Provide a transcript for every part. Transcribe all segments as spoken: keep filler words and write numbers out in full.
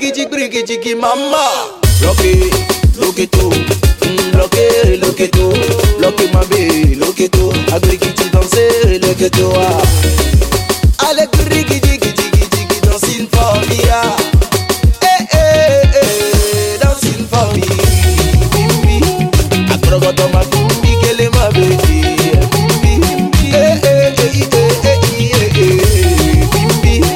brigidi brigidi mama. Bloque, bloque tout, mm, bloque, bloque tout, bloque ma belle, bloque tout, a brigidi danser, bloque tout. Allez brigidi brigidi brigidi dancing for me, ah. Eh eh eh, dancing for me, bimbi. Agrogoto ma bimbi, kele ma baby, bimbi. Eh eh eh eh eh eh, bimbi.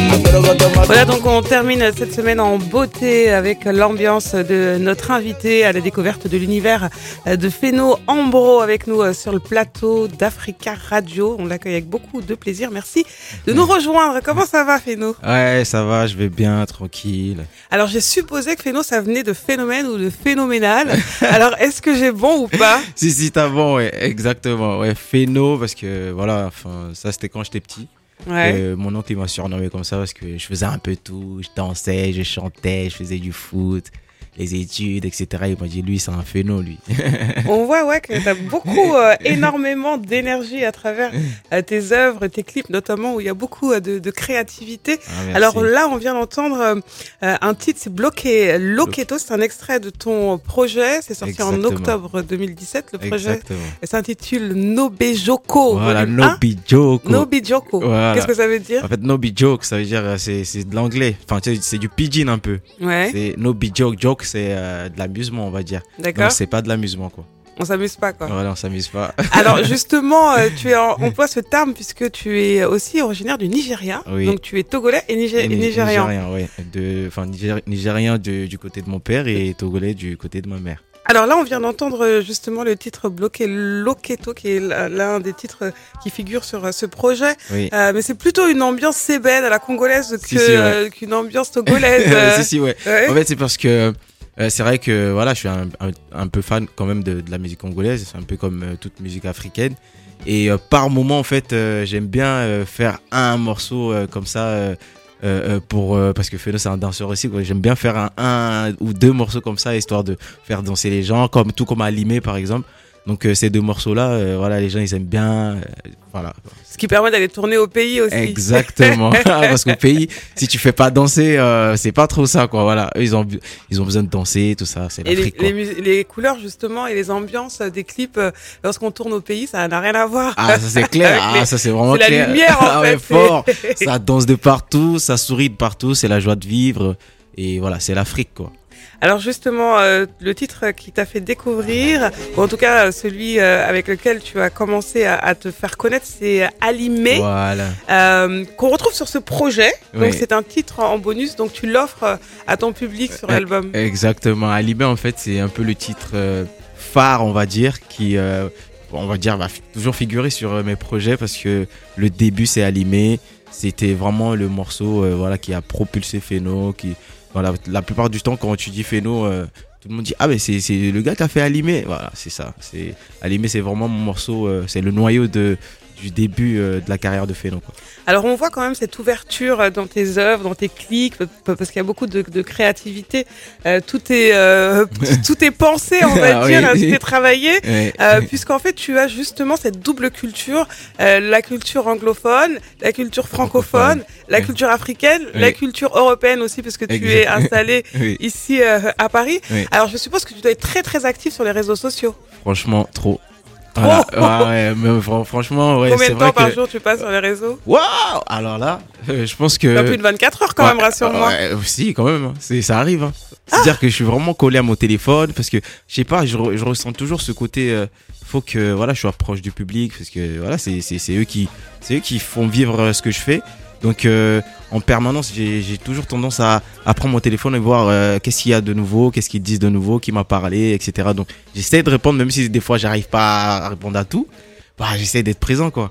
Voilà, donc on termine cette semaine en beauté avec l'ambiance de notre invité à la découverte de l'univers de Phéno Ambro avec nous sur le plateau d'Africa Radio. On l'accueille avec beaucoup de plaisir. Merci de nous rejoindre. Comment ça va, Phéno ? Ouais, ça va, je vais bien, tranquille. Alors, j'ai supposé que Phéno, ça venait de phénomène ou de phénoménal. Alors, est-ce que j'ai bon ou pas ? Si, si, t'as bon, ouais, exactement. Ouais, Phéno, parce que voilà, enfin, ça c'était quand j'étais petit. Ouais. Euh, mon oncle il m'a surnommé comme ça parce que je faisais un peu tout, je dansais, je chantais, je faisais du foot, les études, et cetera. Il m'a dit lui c'est un phéno lui. On voit ouais que t'as beaucoup, euh, énormément d'énergie à travers euh, tes œuvres, tes clips notamment où il y a beaucoup euh, de, de créativité. Ah, alors là on vient d'entendre euh, un titre, c'est Bloqué Loketo, c'est un extrait de ton projet, c'est sorti Exactement. en octobre deux mille dix-sept. Le projet Exactement. s'intitule Nobijoko. Voilà, Nobijoko. Nobijoko. Voilà. Qu'est-ce que ça veut dire ? En fait, Nobijoko, ça veut dire c'est c'est de l'anglais. Enfin, c'est du pidgin un peu. Ouais. C'est Nobijoko, joke c'est euh, de l'amusement, on va dire. D'accord. Donc c'est pas de l'amusement quoi. On s'amuse pas quoi. Voilà, on s'amuse pas. Alors justement, euh, tu es en, emploies ce terme puisque tu es aussi originaire du Nigeria. Oui. Donc tu es togolais et, Nigé- et nigérian. Nigérien, ouais. De, enfin Nigéri- nigérien de, du côté de mon père et togolais du côté de ma mère. Alors là, on vient d'entendre justement le titre Bloqué Loketo, qui est l'un des titres qui figure sur ce projet. Oui. Euh, mais c'est plutôt une ambiance sébène à la congolaise que, si, si, ouais. euh, qu'une ambiance togolaise. si, si, ouais. ouais. En fait, c'est parce que euh, c'est vrai que voilà, je suis un, un, un peu fan quand même de, de la musique congolaise. C'est un peu comme euh, toute musique africaine. Et euh, par moment, en fait, euh, j'aime bien euh, faire un morceau euh, comme ça. Euh, Euh, pour euh, parce que Phéno c'est un danseur aussi quoi. J'aime bien faire un, un ou deux morceaux comme ça histoire de faire danser les gens comme tout comme Alimé par exemple. Donc euh, ces deux morceaux là euh, voilà les gens ils aiment bien euh, voilà. Ce qui permet d'aller tourner au pays aussi. Exactement. Parce qu'au pays si tu fais pas danser euh, c'est pas trop ça quoi voilà. Eux, ils ont ils ont besoin de danser tout ça c'est l'Afrique et les, quoi. Les, les couleurs justement et les ambiances des clips euh, lorsqu'on tourne au pays ça n'a rien à voir. Ah ça c'est clair ah ça c'est vraiment c'est clair. La lumière en ah, fait. Ouais, fort. Ça danse de partout ça sourit de partout c'est la joie de vivre et voilà c'est l'Afrique quoi. Alors justement, euh, le titre qui t'a fait découvrir, ou en tout cas celui euh, avec lequel tu as commencé à, à te faire connaître, c'est Alimé, voilà. euh, qu'on retrouve sur ce projet. Oui. Donc c'est un titre en bonus, donc tu l'offres à ton public sur l'album. Exactement, Alimé en fait c'est un peu le titre euh, phare on va dire, qui euh, on va dire va f- toujours figurer sur euh, mes projets parce que le début c'est Alimé, c'était vraiment le morceau euh, voilà, qui a propulsé Phéno, qui... Voilà, la plupart du temps, quand tu dis Phéno, euh, tout le monde dit ah mais c'est c'est le gars qui a fait Alimé. Voilà, c'est ça. C'est Alimé, c'est vraiment mon morceau. Euh, c'est le noyau de du début euh, de la carrière de Phéno, quoi. Alors on voit quand même cette ouverture dans tes œuvres, dans tes clips, parce qu'il y a beaucoup de, de créativité. Euh, tout est euh, tout est pensé, on va ah, dire, oui. tout est travaillé, oui. euh, puisqu'en fait tu as justement cette double culture, euh, la culture anglophone, la culture francophone, la culture africaine, oui. la culture européenne aussi, parce que tu exact. es installé oui. ici euh, à Paris. Oui. Alors je suppose que tu dois être très très actif sur les réseaux sociaux. Franchement, trop. Voilà. ouais, ouais, mais franchement, ouais, combien c'est de temps vrai par que... jour tu passes sur les réseaux? Waouh! Alors là, euh, je pense que... Pas plus de vingt-quatre heures quand ouais, même, rassure-moi. Ouais, si, quand même, hein. c'est, ça arrive. Hein. C'est-à-dire ah. que je suis vraiment collé à mon téléphone parce que, je sais pas, je, re, je ressens toujours ce côté... Euh, faut que voilà, je sois proche du public parce que voilà, c'est, c'est, c'est, eux, qui, c'est eux qui font vivre ce que je fais. Donc euh, en permanence, j'ai, j'ai toujours tendance à, à prendre mon téléphone et voir euh, qu'est-ce qu'il y a de nouveau, qu'est-ce qu'ils disent de nouveau, qui m'a parlé, et cetera. Donc j'essaie de répondre, même si des fois j'arrive pas à répondre à tout. Bah, j'essaie d'être présent, quoi.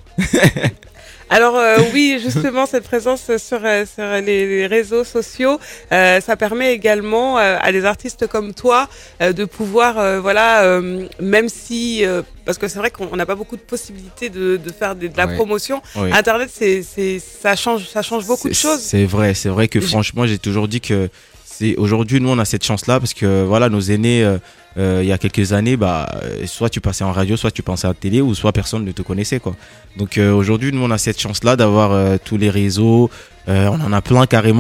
Alors euh, oui, justement, cette présence sur, euh, sur les, les réseaux sociaux, euh, ça permet également euh, à des artistes comme toi euh, de pouvoir, euh, voilà, euh, même si, euh, parce que c'est vrai qu'on n'a pas beaucoup de possibilités de, de faire de, de la ouais. promotion. Oui. Internet, c'est, c'est, ça change, ça change beaucoup c'est, de choses. C'est vrai, c'est vrai que franchement, j'ai toujours dit que c'est aujourd'hui, nous, on a cette chance-là parce que voilà, nos aînés. Euh, Euh, il y a quelques années, bah, soit tu passais en radio, soit tu passais à la télé, ou soit personne ne te connaissait, quoi. Donc euh, aujourd'hui, nous, on a cette chance-là d'avoir euh, tous les réseaux. Euh, on en a plein carrément.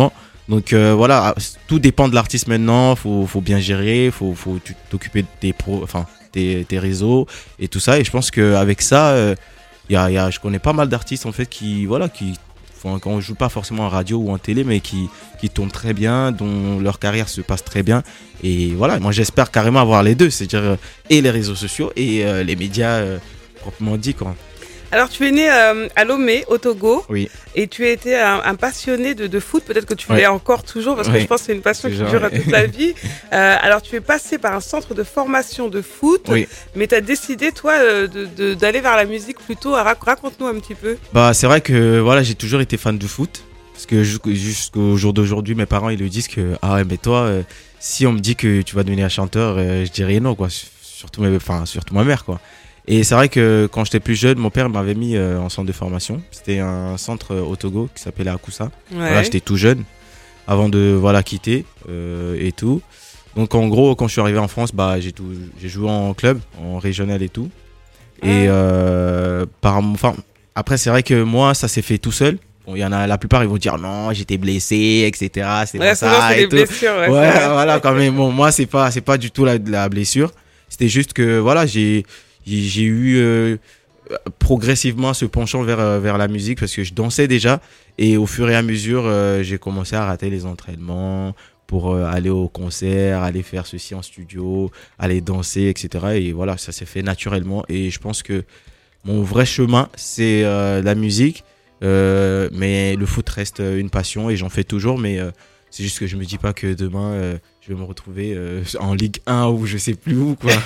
Donc euh, voilà, tout dépend de l'artiste maintenant. Faut, faut bien gérer, faut, faut t'occuper de tes pro, enfin tes, tes réseaux et tout ça. Et je pense qu'avec ça, euh, y a, y a, je connais pas mal d'artistes en fait qui, voilà, qui, enfin, quand on joue pas forcément en radio ou en télé, mais qui, qui tournent très bien, dont leur carrière se passe très bien. Et voilà, moi j'espère carrément avoir les deux, c'est-à-dire euh, et les réseaux sociaux et euh, les médias euh, proprement dit, quoi. Alors, tu es né euh, à Lomé, au Togo. Oui. Et tu as été un, un passionné de, de foot. Peut-être que tu l'es Ouais. encore toujours, parce que Oui. je pense que c'est une passion qui Toujours, dure ouais. toute la vie. Euh, alors, tu es passé par un centre de formation de foot. Oui. Mais tu as décidé, toi, euh, de, de, d'aller vers la musique plutôt. Rac- Raconte-nous un petit peu. Bah c'est vrai que voilà, j'ai toujours été fan de foot. Parce que jusqu'au jusqu'au jour d'aujourd'hui, mes parents ils le disent que ah ouais, mais toi, euh, si on me dit que tu vas devenir chanteur, euh, je dirais non, quoi. Surtout, mes, enfin, surtout ma mère, quoi. Et c'est vrai que quand j'étais plus jeune, mon père m'avait mis euh, en centre de formation. C'était un centre euh, au Togo qui s'appelait Akusa. Ouais. Voilà, j'étais tout jeune avant de voilà quitter euh, et tout. Donc en gros, quand je suis arrivé en France, bah j'ai tout, j'ai joué en club, en régional et tout. Et euh, par, enfin, après c'est vrai que moi, ça s'est fait tout seul. Bon, il y en a la plupart, ils vont dire non, j'étais blessé, et cetera. C'est Ouais, pas souvent, ça c'est et des tout. blessures. Ouais, Ouais, c'est vrai. voilà, quand même. Bon, moi, c'est pas, c'est pas du tout la, la blessure. C'était juste que, voilà, j'ai, j'ai j'ai eu euh, progressivement ce penchant vers, euh, vers la musique parce que je dansais déjà. Et au fur et à mesure, euh, j'ai commencé à rater les entraînements pour euh, aller au concert, aller faire ceci en studio, aller danser, et cetera. Et voilà, ça s'est fait naturellement. Et je pense que mon vrai chemin, c'est euh, la musique. Euh, mais le foot reste une passion et j'en fais toujours. Mais euh, c'est juste que je me dis pas que demain, euh, je vais me retrouver euh, en Ligue un ou je sais plus où, quoi.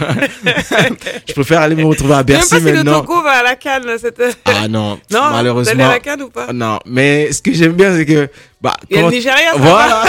Je préfère aller me retrouver à Bercy Même pas si le maintenant. Togo va à la Cannes. Cette... Ah non, non, d'aller malheureusement. à la Cannes ou pas? Non, mais ce que j'aime bien, c'est que bah, Il y a quand, le Nigeria, ça voilà,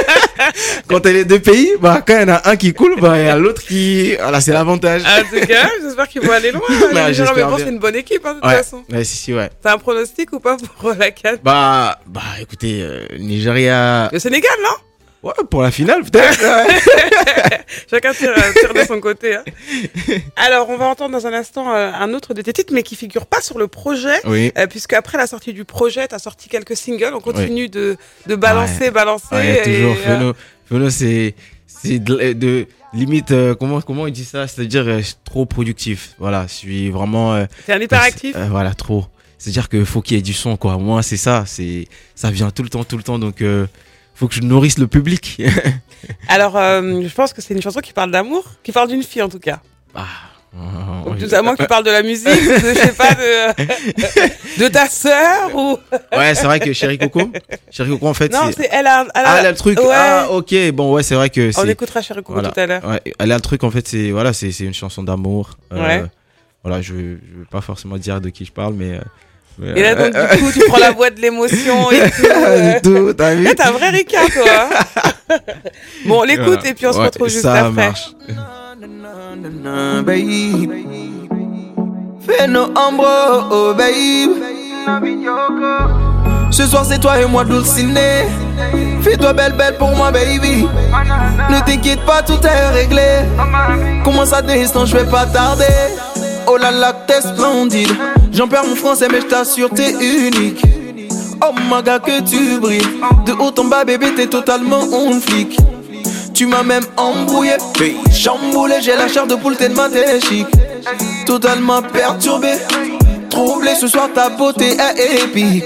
quand t'as les deux pays, bah, quand il y en a un qui coule, bah, il y a l'autre qui, voilà, c'est l'avantage. va. En tout cas, j'espère qu'ils vont aller loin. Ouais, le Nigeria, j'espère mais bon, bien. c'est une bonne équipe, hein, de toute Ouais, façon. ouais, si, si, ouais. T'as un pronostic ou pas pour la Cannes? Bah, bah, écoutez, euh, Nigeria, Le Sénégal, non? ouais, pour la finale, peut-être. Ouais. Chacun tire, tire de son côté. Hein. Alors, on va entendre dans un instant euh, un autre de tes titres, mais qui figure pas sur le projet, Oui. euh, puisque après la sortie du projet, t'as sorti quelques singles. On continue de, de balancer, Ouais. balancer. Ouais, toujours. et, euh, Phono, Phono, c'est, c'est de, de limite, euh, comment, comment il dit ça? C'est-à-dire, euh, je suis trop productif. Voilà, je suis vraiment, euh, T'es un hyperactif. Euh, voilà, trop. C'est-à-dire qu'il faut qu'il y ait du son, quoi. Moi, c'est ça. C'est, ça vient tout le temps, tout le temps. Donc, euh, faut que je nourrisse le public. Alors, euh, je pense que c'est une chanson qui parle d'amour, qui parle d'une fille en tout cas. Ah, Donc, tout à moins que tu parles de la musique, de, je sais pas, de, de ta sœur ou. ouais, c'est vrai que Chéri Coco, Chéri Coco, en fait, Non, c'est. c'est elle a, elle a, Ah, elle a le truc. Ouais. Ah, ok. Bon, ouais, c'est vrai que On c'est. écoutera Chéri Coco Voilà. tout à l'heure. Ouais, elle a le truc, en fait, c'est, voilà, c'est, c'est une chanson d'amour. Euh, Ouais. Voilà, je, je veux pas forcément dire de qui je parle, mais. euh, mais, Et là, donc, euh, du coup, tu prends la voix de l'émotion et tout. euh. du tout, t'as vu? Eh, t'es un vrai Ricard, toi. hein. Bon, on l'écoute Voilà. et puis on se Ouais, retrouve juste ça après. marche. Nanana, babe. Fais nos ombres, oh babe. Ce soir c'est toi et moi Dulciné. Fais-toi belle belle pour moi baby. Ne t'inquiète pas, tout est réglé. Commence à l'instant, je vais pas tarder. Oh là là, t'es splendide. J'en perds mon français mais je t'assure t'es unique. Oh my god que tu brilles. De haut en bas bébé t'es totalement un flic. Tu m'as même embrouillé, chamboulé, j'ai la chair de poule tellement t'es chic. Totalement perturbé, troublé, ce soir ta beauté est épique.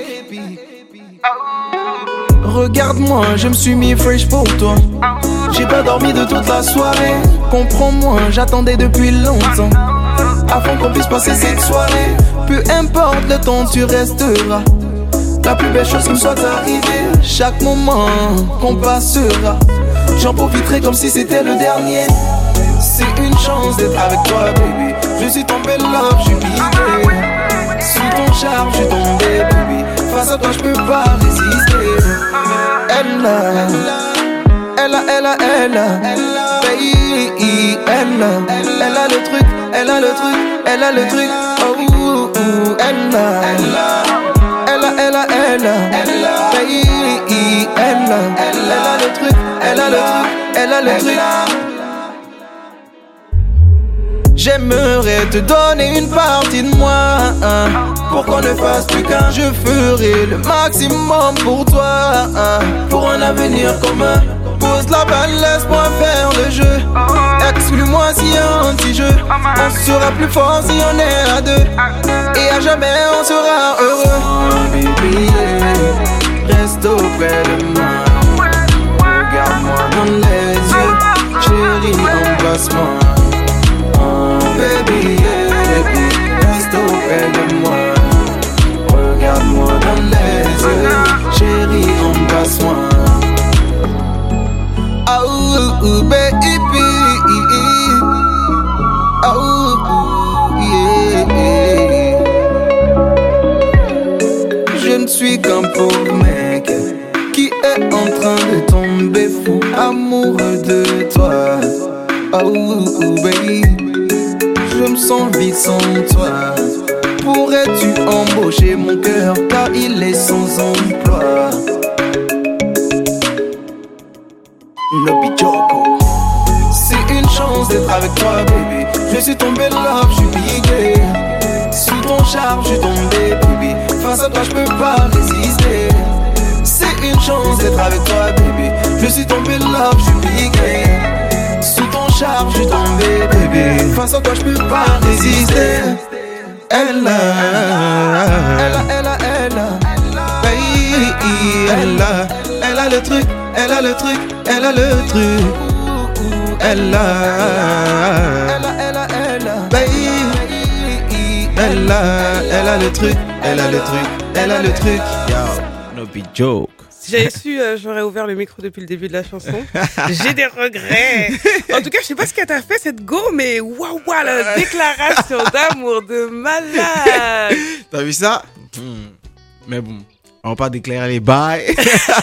Regarde-moi, je me suis mis fresh pour toi. J'ai pas dormi de toute la soirée. Comprends-moi, j'attendais depuis longtemps afin qu'on puisse passer cette soirée. Peu importe le temps, tu resteras la plus belle chose qui me soit arrivée. Chaque moment qu'on passera, j'en profiterai comme si c'était le dernier. C'est une chance d'être avec toi, baby. Je suis tombé love, je suis piqué. Sous ton charme, je suis tombé, baby. Face à toi, je peux pas résister. Elle a, elle a, elle a, elle a, baby, elle a, elle a le truc, elle a le truc, elle a le truc. Oh, oh, oh, elle a, elle a, elle a, elle a, elle a, baby, elle a, elle a le truc, elle a le truc, elle a le truc. J'aimerais te donner une partie de moi, hein, pour qu'on ne fasse plus qu'un. Je ferai le maximum pour toi, hein, pour un avenir commun. Pose la balle, laisse-moi faire le jeu. Exclue-moi s'il y a un petit jeu. On sera plus fort si on est à deux. Et à jamais on sera heureux. Oh, baby, yeah. Reste auprès de moi. Regarde-moi dans les yeux. Chérie, embrasse-moi. Oh, baby, yeah. Reste auprès de moi. Regarde-moi dans les yeux. Chérie, embrasse-moi. Oh, baby, oh, yeah. Je ne suis qu'un pauvre mec qui est en train de tomber fou, amoureux de toi. Oh, baby, je me sens vide sans toi. Pourrais-tu embaucher mon cœur car il est sans emploi? Nobichoko. C'est une chance d'être avec toi, baby. Je suis tombé love, je suis piqué. Sous ton charme, je suis tombé, baby. Face à toi, je peux pas résister. C'est une chance d'être avec toi, baby. Je suis tombé love, je suis piqué. Sous ton charme, je suis tombé, baby. Face à toi, je peux pas résister. Elle a, elle a, elle a, elle a, baby, elle a, elle a le truc. Elle a le truc, elle a le truc. Elle a, elle a, elle a, elle a, baby. Elle a, elle a le truc, elle a le truc, elle a le truc. Yo, no be joke. Si j'avais su, euh, j'aurais ouvert le micro depuis le début de la chanson. J'ai des regrets. En tout cas, je sais pas ce qu'elle t'a fait cette go, mais waouh, waouh, la déclaration d'amour de malade. T'as vu ça? Mais bon. On va pas déclarer les bails.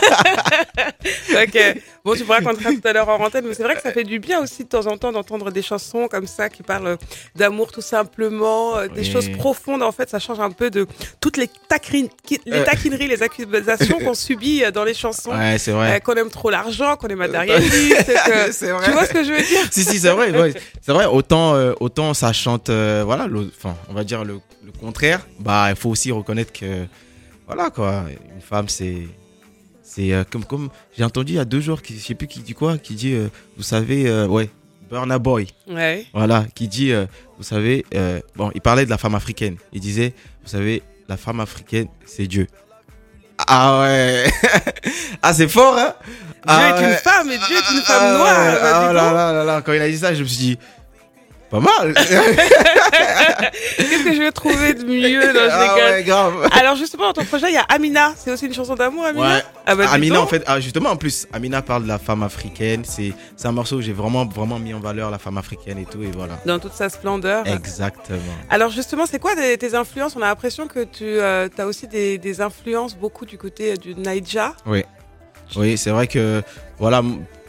Ok. Bon, tu pourras raconter tout à l'heure en antenne, mais c'est vrai que ça fait du bien aussi de temps en temps d'entendre des chansons comme ça qui parlent d'amour tout simplement, des oui. choses profondes. En fait, ça change un peu de toutes les, taquin... les taquineries, les accusations qu'on subit dans les chansons. Ouais, c'est vrai. Euh, qu'on aime trop l'argent, qu'on est matérialiste. Que... c'est vrai. Tu vois ce que je veux dire? Si, si, c'est vrai. Ouais. C'est vrai. Autant, euh, autant ça chante, euh, voilà, enfin, on va dire le, le contraire. Bah, il faut aussi reconnaître que. Voilà quoi, une femme c'est c'est euh, comme comme j'ai entendu il y a deux jours, qui, je sais plus qui dit quoi, qui dit euh, vous savez euh, ouais Burna Boy, ouais. Voilà, qui dit euh, vous savez euh, bon il parlait de la femme africaine, il disait vous savez la femme africaine c'est Dieu. Ah ouais. Ah c'est fort hein. Dieu ah, est ouais. une femme et Dieu est une femme ah, noire. Ouais. Ah là, là là là quand il a dit ça je me suis dit pas mal. Qu'est-ce que je vais trouver de mieux dans ah ouais, grave. Alors justement dans ton projet il y a Amina, c'est aussi une chanson d'amour Amina. Ouais. Ah bah, Amina en fait, ah, justement en plus Amina parle de la femme africaine, c'est c'est un morceau où j'ai vraiment vraiment mis en valeur la femme africaine et tout et voilà. Dans toute sa splendeur. Exactement. Alors justement c'est quoi tes, tes influences? On a l'impression que tu euh, as aussi des, des influences beaucoup du côté du Naija. Oui. Oui, c'est vrai que voilà.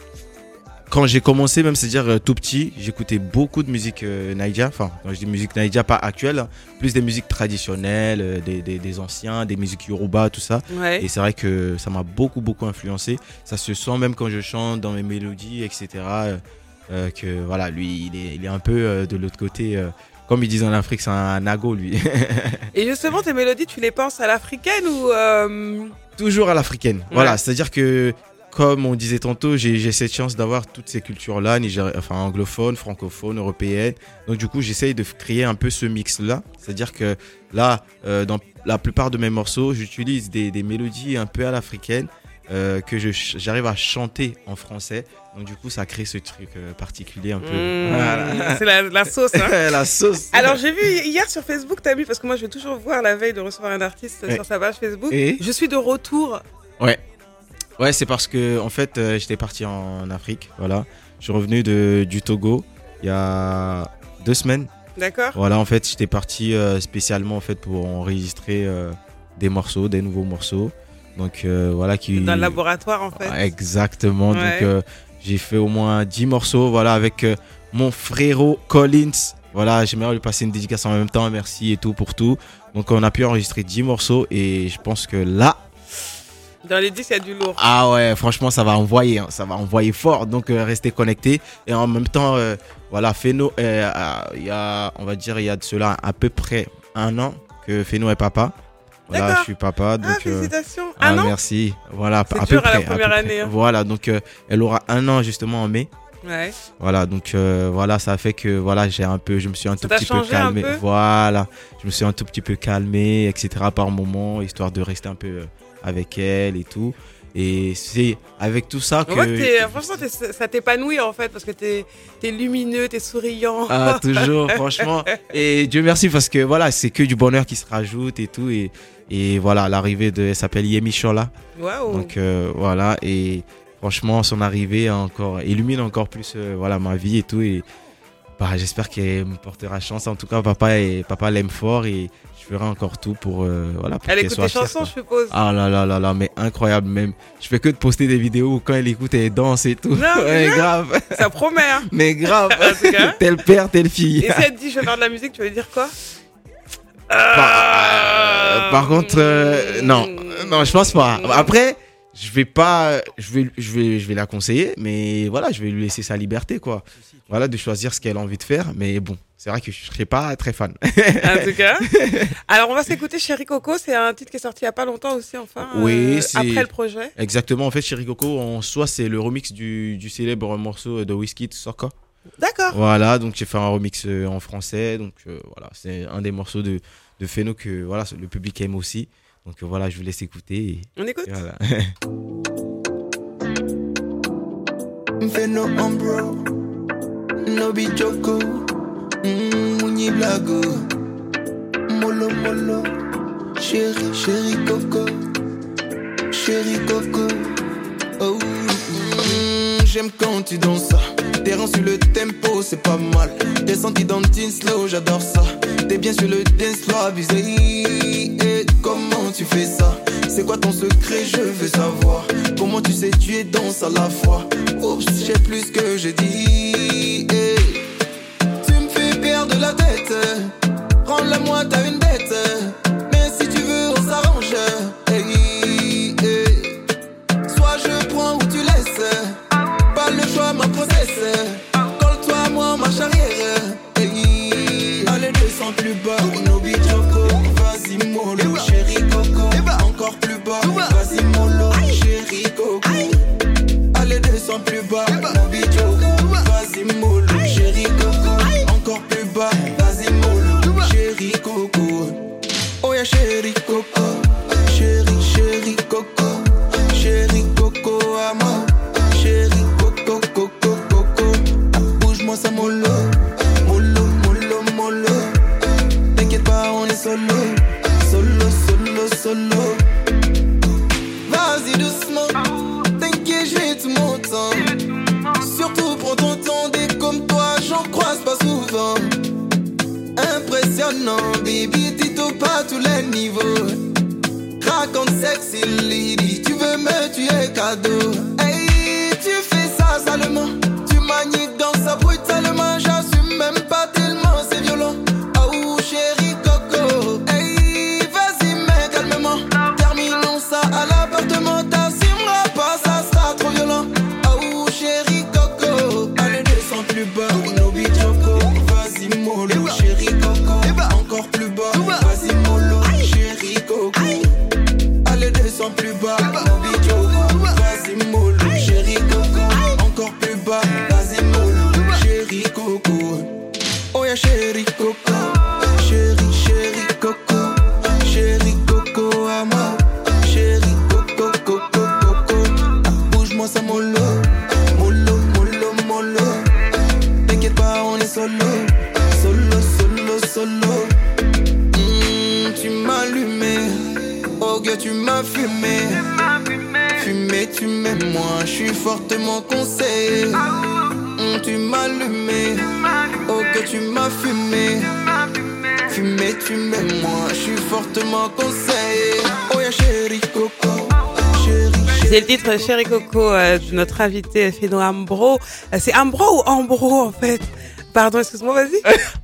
Quand j'ai commencé, même c'est-à-dire euh, tout petit, j'écoutais beaucoup de musique euh, Naija. Enfin, quand je dis musique Naija, pas actuelle, hein, plus des musiques traditionnelles, euh, des, des, des anciens, des musiques Yoruba, tout ça. Ouais. Et c'est vrai que ça m'a beaucoup, beaucoup influencé. Ça se sent même quand je chante dans mes mélodies, et cetera. Euh, euh, que voilà, lui, il est, il est un peu euh, de l'autre côté. Euh, comme ils disent en Afrique, c'est un nago, lui. Et justement, tes mélodies, tu les penses à l'africaine ou euh... Toujours à l'africaine. Ouais. Voilà, c'est-à-dire que. Comme on disait tantôt, j'ai, j'ai cette chance d'avoir toutes ces cultures-là, Niger... enfin anglophones, francophones, européennes. Donc du coup, j'essaye de créer un peu ce mix-là. C'est-à-dire que là, euh, dans la plupart de mes morceaux, j'utilise des, des mélodies un peu à l'africaine euh, que je, j'arrive à chanter en français. Donc du coup, ça crée ce truc euh, particulier un peu. Mmh, voilà. C'est la, la sauce. Hein. La sauce. Alors j'ai vu hier sur Facebook, t'as mis, parce que moi je vais toujours voir la veille de recevoir un artiste ouais. sur sa page Facebook. Et je suis de retour. Ouais. Ouais, c'est parce que en fait, euh, j'étais parti en Afrique, voilà. Je suis revenu de du Togo il y a deux semaines. D'accord. Voilà, en fait, j'étais parti euh, spécialement en fait pour enregistrer euh, des morceaux, des nouveaux morceaux. Donc euh, voilà qui dans le laboratoire en fait. Exactement. Ouais. Donc euh, j'ai fait au moins dix morceaux, voilà, avec euh, mon frérot Collins. Voilà, j'aimerais lui passer une dédicace en même temps, merci et tout pour tout. Donc on a pu enregistrer dix morceaux et je pense que là Dans les dix, il y a du lourd. Ah ouais, franchement, ça va envoyer, hein, ça va envoyer fort. Donc, euh, restez connectés. Et en même temps, euh, voilà, Phéno, il euh, y a, on va dire, il y a de cela à peu près un an que Phéno est papa. Voilà, D'accord. je suis papa. Donc, Ah, félicitations. euh, Un ah, an. merci. Voilà, C'est à dur peu à la près. première peu année, près. hein. Voilà, donc euh, elle aura un an justement en mai. Ouais. Voilà, donc euh, voilà, ça fait que voilà, j'ai un peu, je me suis un Ça tout t'a petit peu changé un calmé. peu Voilà, je me suis un tout petit peu calmé, et cetera par moment, histoire de rester un peu euh, avec elle et tout. Et c'est avec tout ça que. On voit que t'es- franchement, t'es- ça t'épanouit en fait parce que t'es es lumineux, t'es souriant. Ah, toujours, franchement. Et Dieu merci parce que voilà, c'est que du bonheur qui se rajoute et tout. Et, et voilà, l'arrivée de. Elle s'appelle Yemi Shola. Waouh. Donc euh, voilà, et franchement, son arrivée a encore illumine encore plus euh, voilà, ma vie et tout. Et bah, j'espère qu'elle me portera chance. En tout cas, papa, et, papa l'aime fort et je ferai encore tout pour, euh, voilà, pour Elle qu'elle écoute soit tes fière, chansons, quoi. je suppose. Ah là là là là, mais incroyable même. Je fais que de poster des vidéos où quand elle écoute, elle danse et tout. Non, mais Ouais, non. grave. Ça promet, hein. Mais grave. En tout cas. Tel père, telle fille. Et si elle te dit je vais faire de la musique, tu vas lui dire quoi? Par, euh, par contre, euh, non, non, je pense pas. Après, je vais pas, je vais, je vais, je vais la conseiller, mais voilà, je vais lui laisser sa liberté, quoi. Voilà, de choisir ce qu'elle a envie de faire. Mais bon, c'est vrai que je serais pas très fan. En tout cas. Alors, on va s'écouter Chéri Coco. C'est un titre qui est sorti il y a pas longtemps aussi, enfin. Oui, euh, c'est- après le projet. Exactement. En fait, Chéri Coco, en soi, c'est le remix du, du célèbre morceau de Wizkid, Soca. D'accord. Voilà, donc j'ai fait un remix euh, en français. Donc euh, voilà, c'est un des morceaux de, de Phéno que voilà, le public aime aussi. Donc euh, voilà, je vous laisse écouter. Et, On écoute. et voilà. Phéno Ambro, no be joko, mm, mouni blago, molo molo, chéri chéri coco, chéri coco, oh, mm, j'aime quand tu danses ça, t'es rend sur le tempo, c'est pas mal, t'es senti dans le teen slow, j'adore ça, t'es bien sur le dance floor, abusé, et comment tu fais ça? C'est quoi ton secret, je veux savoir. Comment tu sais tu es danse à la fois. Oups, j'ai plus que j'ai dit. Eh. Tu me fais perdre la tête. Rends-la moi, t'as une bête. Mais si tu veux, on s'arrange. Eh, eh. Soit je prends ou tu laisses. Pas le choix, ma princesse. Colle-toi à moi, marche arrière. Eh. Allez, descends plus bas. No be joko. Vas-y, mollo, chéri coco. Encore plus bas, vas-y mollo, chéri coco. Allez descends plus bas, no be joko. Vas-y mollo, chéri coco. Encore plus bas, vas-y mollo, chéri coco. Oh yeah chéri coco, chéri chéri coco, chéri coco à moi, chéri coco coco coco. Bouge-moi ça mollo, mollo mollo mollo. T'inquiète pas on est solo. Solo, solo, solo. Vas-y doucement. T'inquiète, j'ai tout mon temps. Surtout prends ton temps. Des comme toi, j'en croise pas souvent. Impressionnant, baby, Tito pas tous les niveaux. Raconte sexy lady. Tu veux me tuer cadeau. Hey, tu fais ça salement. Tu manies dans sa brutalement. J'assume même pas tellement, c'est violent. Oh chérie coco. Terminons ça à l'appartement, t'assumeras pas, ça sera trop violent. Oh chéri coco, allez descends plus bas, no be joko. Vas-y mollo, chéri coco. Encore plus bas, vas-y mollo, chéri coco. Allez descends plus bas, no be joko. Vas-y mollo, chéri coco. Encore plus bas, vas-y mollo, chéri coco. Oh yeah chéri coco, chéri chéri coco. Chéri coco à moi, chéri coco coco coco. Bouge-moi ça mollo, mollo mollo mollo. T'inquiète pas on est solo, solo solo solo. Mmh, tu m'as allumé, oh gars tu m'as fumé. Fumé tu m'aimes moi, je suis fortement conseillé. Mmh, tu m'as allumé, oh gars tu m'as fumé. Fumé, tu m'aimes moi, je suis fortement conseillé. Oh yeah chéri coco, chéri C'est chéri. le titre Chéri Coco euh, de notre invité Phéno Ambro. Euh, c'est Ambro ou Ambro en fait? Pardon, excuse-moi, vas-y.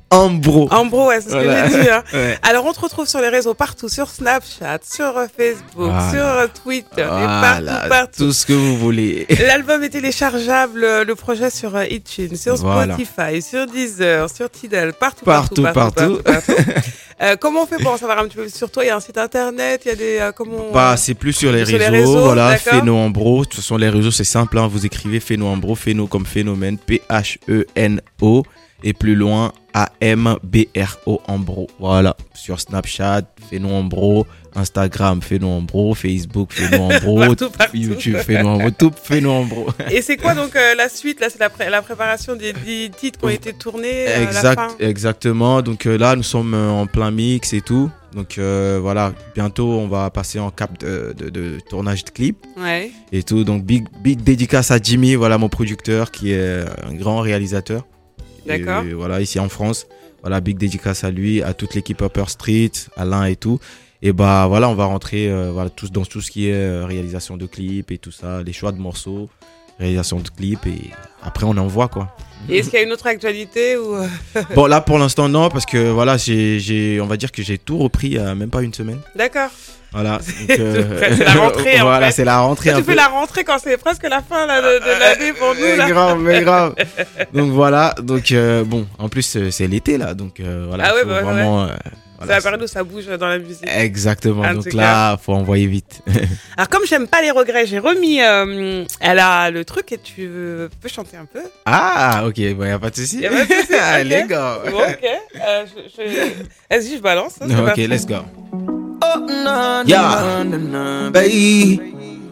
Ambro. Ambro, ouais, c'est ce Voilà. que j'ai dit. Hein. Ouais. Alors, on te retrouve sur les réseaux partout, sur Snapchat, sur euh, Facebook, Voilà. sur euh, Twitter, Voilà, et partout, partout. tout ce que vous voulez. L'album est téléchargeable, euh, le projet sur euh, iTunes, sur Voilà. Spotify, sur Deezer, sur Tidal, partout, partout, Partout, partout. partout. partout, partout. euh, comment on fait pour en savoir un petit peu plus sur toi? Il y a un site internet, il y a des... Euh, comment... Bah, c'est plus sur les, Sur les réseaux, réseaux, voilà, d'accord. Phéno Ambro. De toute façon, les réseaux, c'est simple, hein, vous écrivez Phéno Ambro, Phéno comme phénomène, P H E N O, et plus loin, A M B R O Ambro. Voilà, sur Snapchat, Phéno Ambro, Instagram, Phéno Ambro, Facebook, Phéno Ambro, Partout, partout. YouTube, Phéno Ambro, tout Phéno Ambro. Et c'est quoi donc euh, la suite? Là, c'est la, pré- la préparation des, des titres qui ont été tournés euh, à la Exact, fin. exactement. Donc euh, là, nous sommes euh, en plein mix et tout. Donc euh, voilà, bientôt on va passer en cap de, de, de tournage de clip Ouais. et tout. Donc big big dédicace à Jimmy, voilà mon producteur qui est un grand réalisateur. D'accord. Et voilà, ici en France. Voilà, big dédicace à lui, à toute l'équipe Upper Street, Alain et tout. Et bah voilà, on va rentrer euh, voilà, tous, dans tout ce qui est euh, réalisation de clips et tout ça, les choix de morceaux, réalisation de clips et après on envoie quoi. Et est-ce qu'il y a une autre actualité ou... euh, Bon là pour l'instant non parce que voilà j'ai j'ai on va dire que j'ai tout repris il y a même pas une semaine. D'accord. Voilà. Donc, euh, C'est la rentrée, en voilà, fait. c'est la rentrée Toi, un tu peu. fais la rentrée quand c'est presque la fin là, de, de l'année pour nous. Mais Là. grave, mais grave. Donc voilà, donc euh, bon, en plus euh, c'est l'été là, donc euh, voilà, Ah ouais, faut bah, vraiment. euh, C'est voilà, la période où ça bouge dans la musique. c'est- Exactement. En Donc tout là, faut envoyer vite. Alors comme j'aime pas les regrets, j'ai remis euh, elle a le truc et tu euh, peux chanter un peu. Ah, ok, bon, y a pas de souci. Y a pas de souci, Allez, ok. go. Bon, ok. Euh, je, je... Vas-y, je balance. hein, c'est Ok, parti. let's go. Oh, na, Yeah. na, na, na, baby.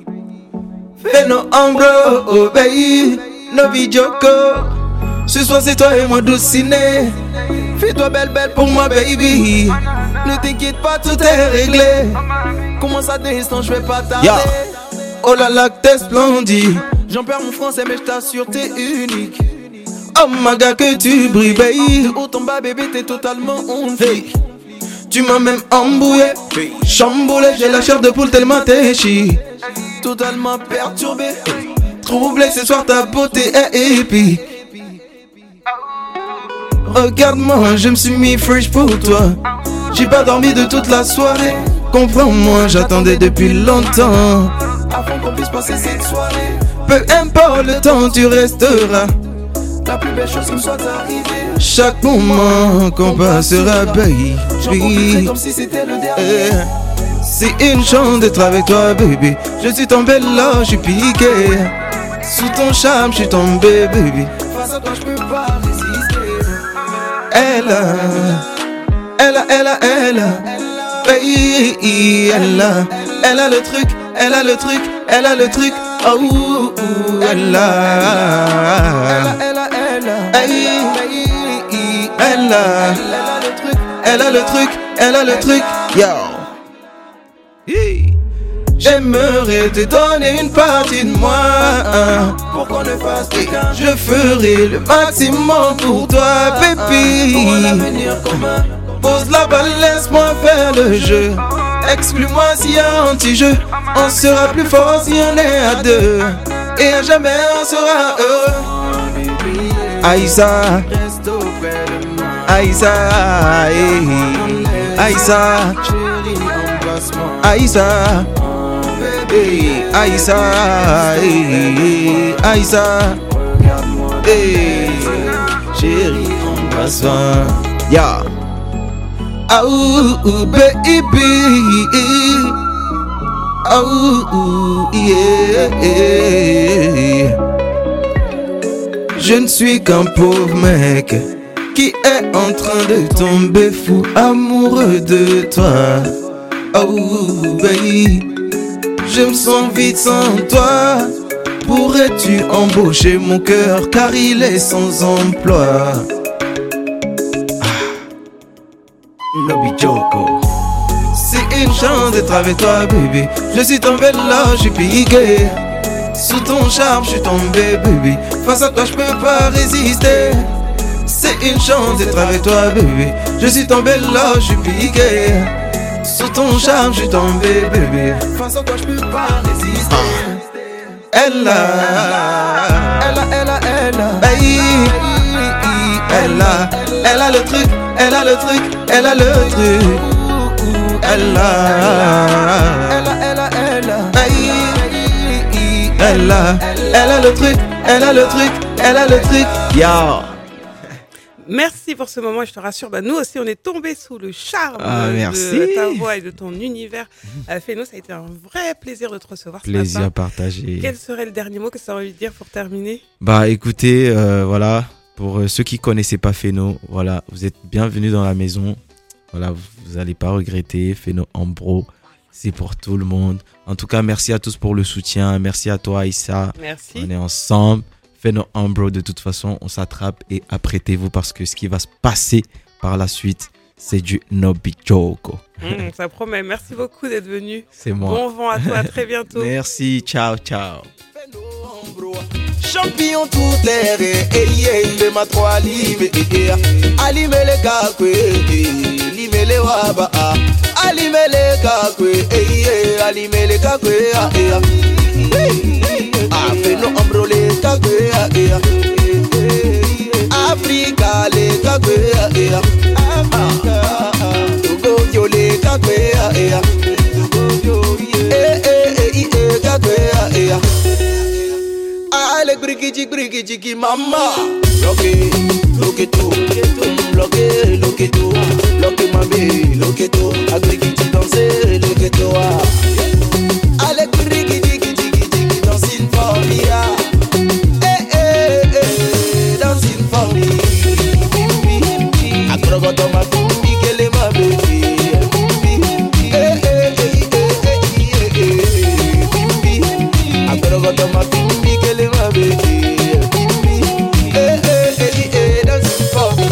Phéno Ambro, oh, baby. No Joko. Ce soir, c'est toi et moi, douciné. Fais-toi belle, belle pour moi, baby. Ne t'inquiète pas, tout est réglé. Commence à l'instant, je vais pas tarder. Yeah. Oh là là, que t'es splendide. J'en perds mon français, mais je t'assure, t'es unique. Oh my god, que tu brilles, baby. De haut en bas, bébé, t'es totalement on fake. Tu m'as même embouillé, chamboulé, j'ai la chair de poule tellement t'es chi. Totalement perturbé, troublé, ce soir ta beauté est épique. Regarde-moi, je me suis mis fresh pour toi. J'ai pas dormi de toute la soirée. Comprends-moi, j'attendais depuis longtemps afin qu'on puisse passer cette soirée. Peu importe le temps, tu resteras la plus belle chose qui me soit arrivée. Chaque moment qu'on passera, baby, comme si c'était le dernier. C'est une chance d'être avec toi, baby. Je suis tombé là, je suis piqué. Sous ton charme, je suis tombé, baby. Face à toi, je peux pas résister. Elle a, elle a, elle a, elle a, baby, elle a, elle a le truc, elle a le truc, elle a le truc. Oh, ouh, ouh, elle a, elle a, elle a, elle a, elle a, elle a le truc, elle a le truc, yo. J'aimerais te donner une partie de moi pour qu'on ne fasse qu'un. Je ferai le maximum pour toi, baby. Pose la balle, laisse-moi faire le jeu. Exclue-moi s'il y a un petit jeu. On sera plus fort si on est à deux. Et à jamais on sera heureux. Aïssa, Aïssa, Aïssa, Aïssa, hey, Aïssa, hey, Aïssa, hey, chérie, embrasse-moi, ya. Ah ouh, baby, ah ouh, yeah. Je ne suis qu'un pauvre mec qui est en train de tomber fou amoureux de toi. Oh baby, je me sens vide sans toi. Pourrais-tu embaucher mon cœur car il est sans emploi? Nobi Joko. C'est une chance d'être avec toi, baby. Je suis tombé là, je suis piqué. Sous ton charme, je suis tombé, baby. Face à toi, je peux pas résister. C'est une chance d'être avec toi, baby. Je suis tombé là, je suis piqué. Sous ton charme, je suis tombé, baby. Face à toi, je peux pas résister. Elle a, elle a, elle a, elle a, baby. Elle a, elle a le truc, elle a le truc, elle a le truc. Elle a, elle a, elle a, elle a, elle a, elle a le truc, elle a le truc, elle a le truc. Yo. Merci pour ce moment et je te rassure, bah nous aussi on est tombés sous le charme ah, de ta voix et de ton univers. Euh, Féno, ça a été un vrai plaisir de te recevoir ce Plaisir matin. partagé. Quel serait le dernier mot que tu as envie de dire pour terminer? Bah écoutez, euh, voilà, pour euh, ceux qui connaissaient pas Féno, voilà, vous êtes bienvenus dans la maison. Voilà, vous n'allez pas regretter. Féno Ambro, c'est pour tout le monde. En tout cas, merci à tous pour le soutien. Merci à toi, Aïssa. Merci. On est ensemble. Féno Ambro, de toute façon, on s'attrape et apprêtez-vous parce que ce qui va se passer par la suite, c'est du Nobijoko. Mmh, ça promet. Merci beaucoup d'être venu. C'est moi. Bon vent à toi, à très bientôt. Merci, ciao, ciao. Champion toute l'air, eh eh, le matro alime, eh eh, alime le kakwe, eh, alime le waba, alime le kakwe, eh eh, alime le kakwe, eh eh, ah, Féno Ambro le kakwe, eh eh, Africa le kakwe, eh eh, Africa, Togo yo le kakwe, eh eh, eh eh, eh eh, kakwe, eh eh. Alek brigiji brigiji ki mama. Loke, loke to, loke, loke to, loke mame, loke to. Agrigiji danser, loke to. Alek brigiji giji giji dancing for me. Eh eh eh, dancing for me. Akrogoto ma kumbi kele ma baby. Eh eh eh eh eh eh. Akrogoto ma kumbi kele ma baby. Eh eh eh eh, dancing for me.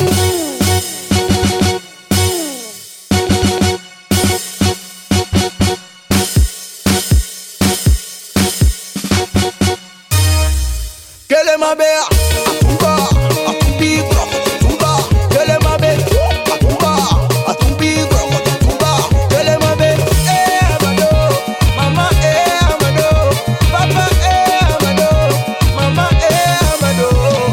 Kele ma be atumba, atumbi atumba. Kele ma be atumba, atumbi atumba. Kele ma be eh amado, mama eh amado, papa eh amado, mama eh amado.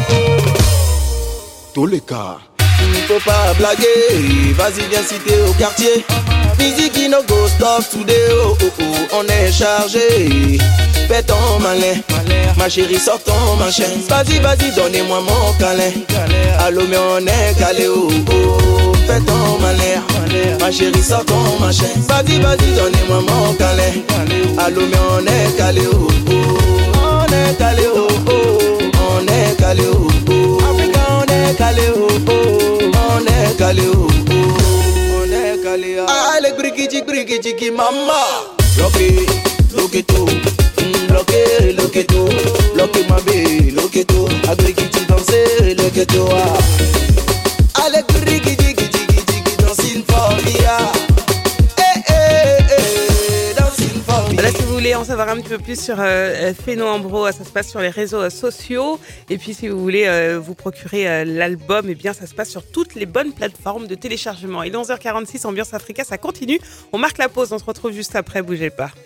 Tous les cas, il faut pas blaguer. Vas-y viens citer au quartier. Musique qui no go stop today. Oh oh oh, on est chargé. Fais ton malin, ma chérie sors ton machin. Vas-y, vas-y, donnez-moi mon câlin. Allô, mais on est calé, oh oh. Fais ton malin, ma chérie sors ton machin. Vas-y, vas-y, donnez-moi mon câlin. Allô, mais on est calé, oh oh. On est calé, oh oh. On est calé, oh oh. Africa, on est calé, oh oh. On est calé, oh oh. On est calé, ah. Allez, brigidi, brigidi, ki mama. Loke, loke to. Loke, loke to, loke mabe, loke to, agrigiti danser, loke to. Allez, grigiti, giti, giti, giti, dancing for me. Eh, eh, eh, dancing for me. Là, si vous voulez en savoir un petit peu plus sur euh, Féno Ambro, ça se passe sur les réseaux euh, sociaux. Et puis, si vous voulez euh, vous procurer euh, l'album, eh bien, ça se passe sur toutes les bonnes plateformes de téléchargement. Il est onze heures quarante-six, Ambiance Africa, ça continue. On marque la pause, on se retrouve juste après, bougez pas.